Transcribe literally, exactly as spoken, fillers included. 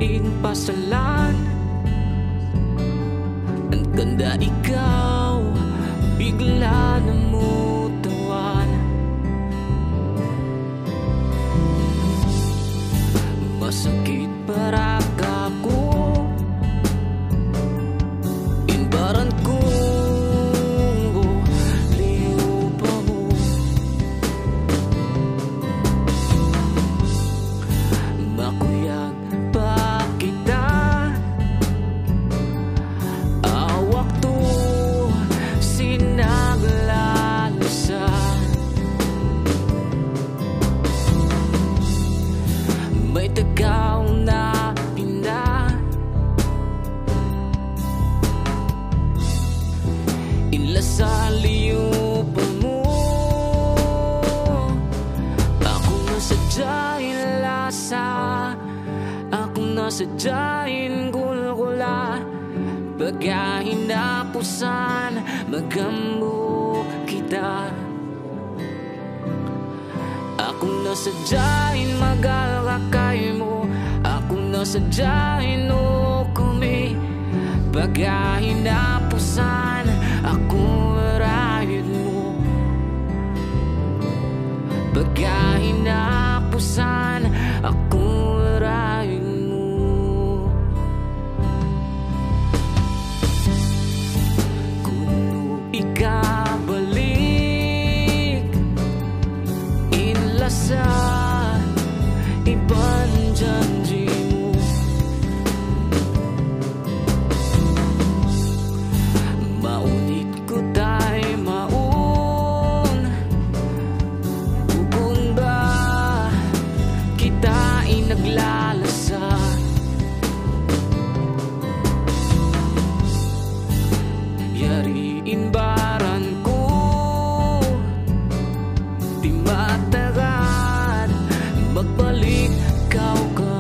daing pasalan. Ang ganda ikaw, bigla namutawan. Masakit para kako, imbaran ko liyo pa mo. Makuyag pa kita, awak to sinaglalasa. May tagaw na pinda, inlasaliyo pa mo. Ako nasadyain lasa, ako nasadyain gulgula. Pagkain napusan, magambo kita. Ako nasadyain magalakay mo, ako nasadyain o kumi. Pagkain napusan, ako rayod mo. Pagkain napusan, ako rayod mo. Kung ikabalik, inlasa ibang janji mo. Maunit ko tay maun, kung ba kita inaglalasa. Yariin baran ko, di matagal magbalik kau ka.